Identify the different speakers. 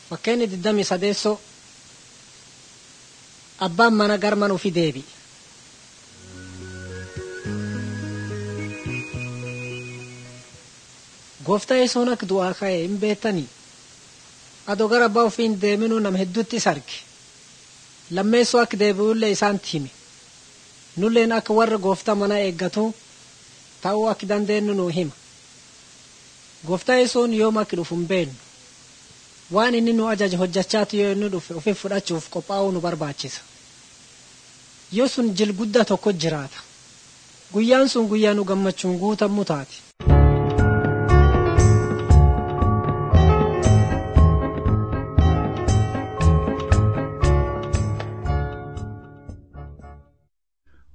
Speaker 1: Fakkeenya 23 abbaan mana garman ofii deebi. Gooftaa Yesuun akka du'aa ka'e hin beektanii? Adoo gara abbaa ofii hin deeminuu nama hedduutti arge. Lammeessoo akka deebi'ullee isaanitti hime. Nulleen akka warra gooftaa mana eeggatu ta'uu akka dandeenyu nuu hima. Gooftaa Yesuun yooma akka dhufu hin beeknu. Waan inni nu ajaje hojjechaatu yoo inni dhufe ofii fudhachuuf qophaa'uu nu barbaachisa. Yoo sun jil guddaa tokko jiraata. Guyyaan sun guyyaa nu gammachuun guutamu taati.